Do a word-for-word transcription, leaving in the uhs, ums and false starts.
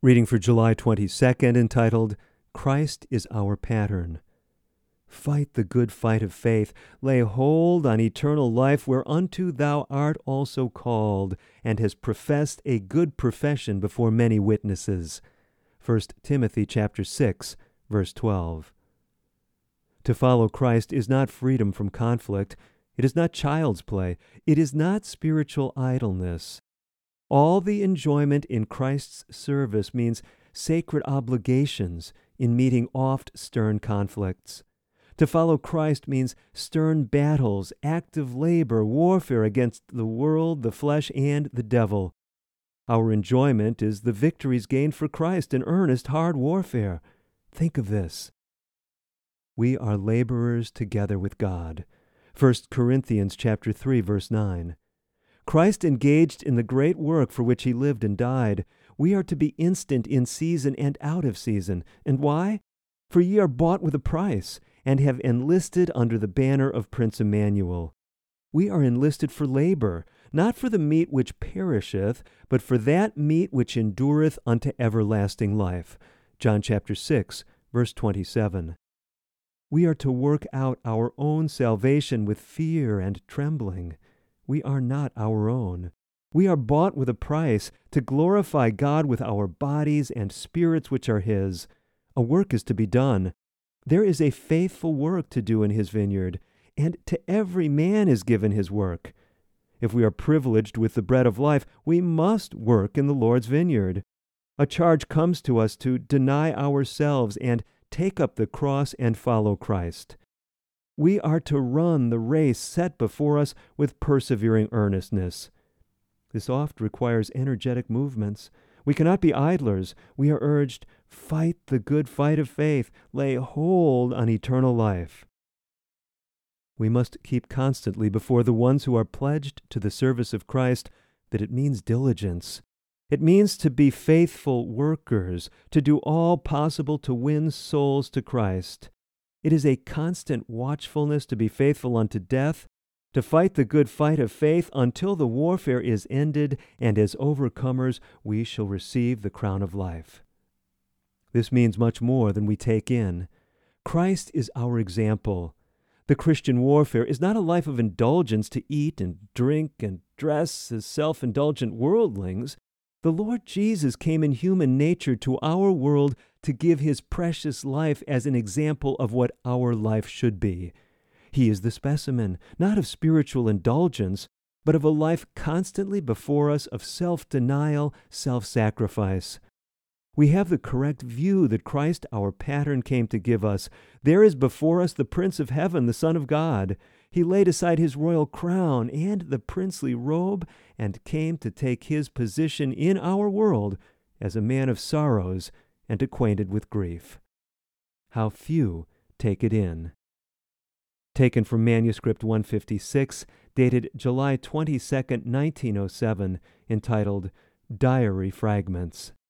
Reading for July twenty-second, entitled, Christ is Our Pattern. Fight the good fight of faith, lay hold on eternal life, whereunto thou art also called, and hast professed a good profession before many witnesses. First Timothy chapter six, verse twelve. To follow Christ is not freedom from conflict. It is not child's play. It is not spiritual idleness. All the enjoyment in Christ's service means sacred obligations in meeting oft stern conflicts. To follow Christ means stern battles, active labor, warfare against the world, the flesh, and the devil. Our enjoyment is the victories gained for Christ in earnest, hard warfare. Think of this. We are laborers together with God. First Corinthians chapter three, verse nine. Christ engaged in the great work for which he lived and died. We are to be instant in season and out of season. And why? For ye are bought with a price, and have enlisted under the banner of Prince Emmanuel. We are enlisted for labor, not for the meat which perisheth, but for that meat which endureth unto everlasting life. John chapter six, verse twenty-seven. We are to work out our own salvation with fear and trembling. We are not our own. We are bought with a price to glorify God with our bodies and spirits which are his. A work is to be done. There is a faithful work to do in his vineyard, and to every man is given his work. If we are privileged with the bread of life, we must work in the Lord's vineyard. A charge comes to us to deny ourselves and take up the cross and follow Christ. We are to run the race set before us with persevering earnestness. This oft requires energetic movements. We cannot be idlers. We are urged, fight the good fight of faith, lay hold on eternal life. We must keep constantly before the ones who are pledged to the service of Christ that it means diligence. It means to be faithful workers, to do all possible to win souls to Christ. It is a constant watchfulness to be faithful unto death, to fight the good fight of faith until the warfare is ended, and as overcomers we shall receive the crown of life. This means much more than we take in. Christ is our example. The Christian warfare is not a life of indulgence to eat and drink and dress as self-indulgent worldlings. The Lord Jesus came in human nature to our world to give his precious life as an example of what our life should be. He is the specimen, not of spiritual indulgence, but of a life constantly before us of self-denial, self-sacrifice. We have the correct view that Christ, our pattern, came to give us. There is before us the Prince of Heaven, the Son of God. He laid aside his royal crown and the princely robe and came to take his position in our world as a man of sorrows and acquainted with grief. How few take it in. Taken from Manuscript one fifty-six, dated July twenty-second, nineteen oh seven, entitled Diary Fragments.